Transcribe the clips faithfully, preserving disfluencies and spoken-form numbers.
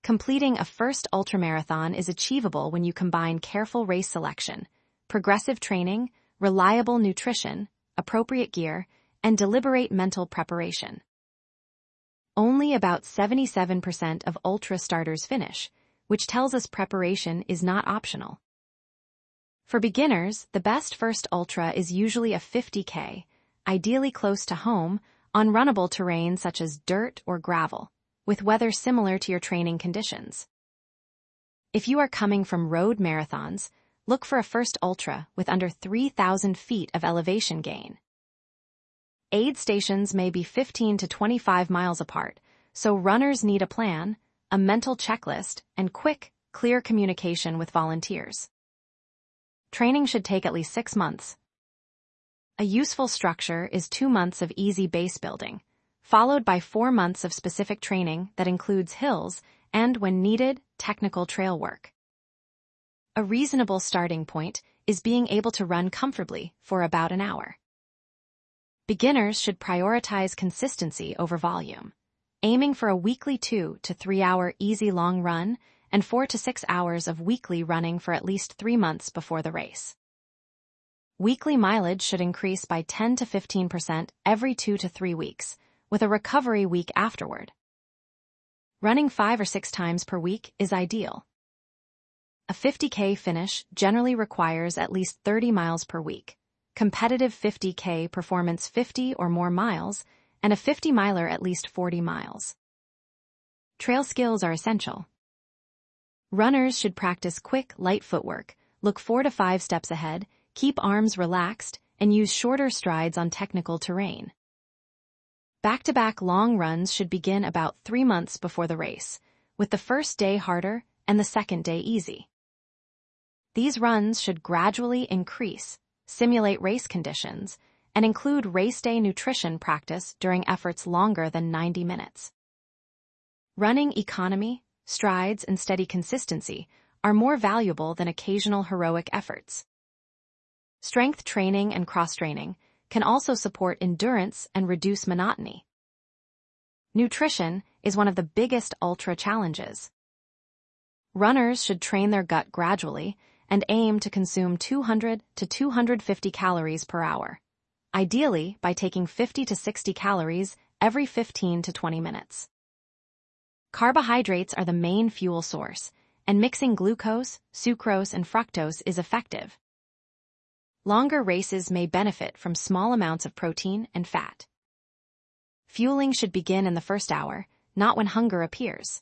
Completing a first ultramarathon is achievable when you combine careful race selection, progressive training, reliable nutrition, appropriate gear, and deliberate mental preparation. Only about seventy-seven percent of ultra starters finish, which tells us preparation is not optional. For beginners, the best first ultra is usually a fifty K, ideally close to home, on runnable terrain such as dirt or gravel, with weather similar to your training conditions. If you are coming from road marathons, look for a first ultra with under three thousand feet of elevation gain. Aid stations may be fifteen to twenty-five miles apart, so runners need a plan, a mental checklist, and quick, clear communication with volunteers. Training should take at least six months. A useful structure is two months of easy base building, followed by four months of specific training that includes hills and, when needed, technical trail work. A reasonable starting point is being able to run comfortably for about an hour. Beginners should prioritize consistency over volume, aiming for a weekly two to three hour easy long run and four to six hours of weekly running for at least three months before the race. Weekly mileage should increase by ten to fifteen percent every two to three weeks, with a recovery week afterward. Running five or six times per week is ideal. A fifty K finish generally requires at least thirty miles per week, competitive fifty K performance fifty or more miles, and a fifty miler at least forty miles. Trail skills are essential. Runners should practice quick, light footwork, look four to five steps ahead, keep arms relaxed, and use shorter strides on technical terrain. Back-to-back long runs should begin about three months before the race, with the first day harder and the second day easy. These runs should gradually increase, simulate race conditions, and include race day nutrition practice during efforts longer than ninety minutes. Running economy, strides, and steady consistency are more valuable than occasional heroic efforts. Strength training and cross-training can also support endurance and reduce monotony. Nutrition is one of the biggest ultra challenges. Runners should train their gut gradually and aim to consume two hundred to two hundred fifty calories per hour, ideally by taking fifty to sixty calories every fifteen to twenty minutes. Carbohydrates are the main fuel source, and mixing glucose, sucrose, and fructose is effective. Longer races may benefit from small amounts of protein and fat. Fueling should begin in the first hour, not when hunger appears.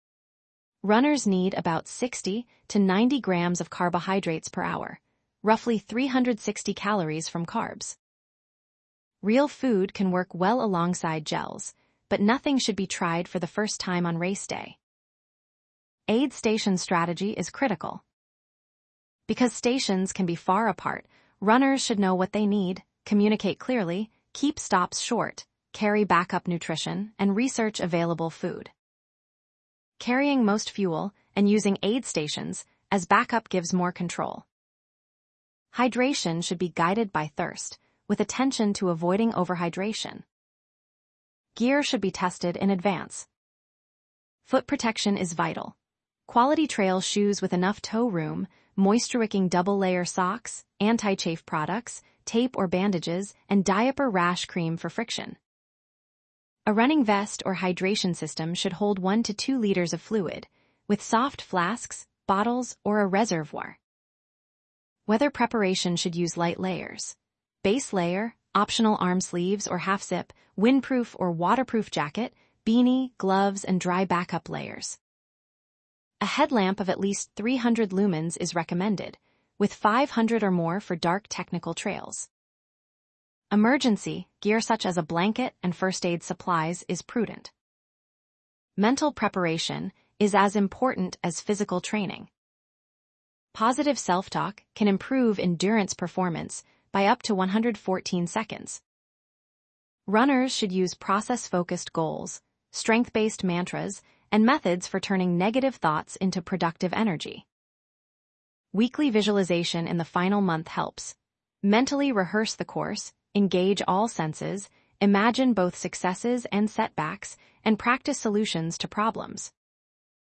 Runners need about sixty to ninety grams of carbohydrates per hour, roughly three hundred sixty calories from carbs. Real food can work well alongside gels, but nothing should be tried for the first time on race day. Aid station strategy is critical. Because stations can be far apart, runners should know what they need, communicate clearly, keep stops short, carry backup nutrition, and research available food. Carrying most fuel and using aid stations as backup gives more control. Hydration should be guided by thirst, with attention to avoiding overhydration. Gear should be tested in advance. Foot protection is vital. Quality trail shoes with enough toe room, moisture-wicking double-layer socks, anti-chafe products, tape or bandages, and diaper rash cream for friction. A running vest or hydration system should hold one to two liters of fluid, with soft flasks, bottles, or a reservoir. Weather preparation should use light layers. Base layer, optional arm sleeves or half-zip, windproof or waterproof jacket, beanie, gloves, and dry backup layers. A headlamp of at least three hundred lumens is recommended, with five hundred or more for dark technical trails. Emergency gear such as a blanket and first aid supplies is prudent. Mental preparation is as important as physical training. Positive self-talk can improve endurance performance by up to one hundred fourteen seconds. Runners should use process-focused goals, strength-based mantras, and methods for turning negative thoughts into productive energy. Weekly visualization in the final month helps. Mentally rehearse the course, engage all senses, imagine both successes and setbacks, and practice solutions to problems.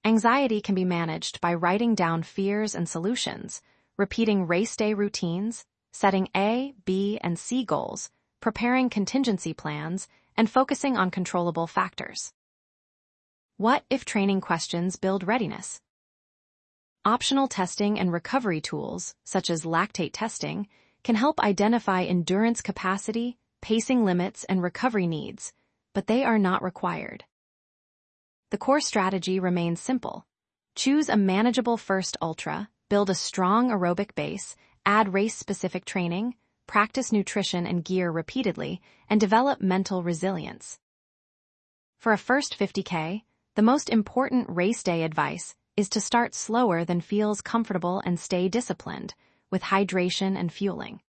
Anxiety can be managed by writing down fears and solutions, repeating race day routines, setting A, B, and C goals, preparing contingency plans, and focusing on controllable factors. What if training questions build readiness? Optional testing and recovery tools, such as lactate testing, can help identify endurance capacity, pacing limits, and recovery needs, but they are not required. The core strategy remains simple. Choose a manageable first ultra, build a strong aerobic base, add race-specific training, practice nutrition and gear repeatedly, and develop mental resilience. For a first fifty K, the most important race day advice is to start slower than feels comfortable and stay disciplined, with hydration and fueling.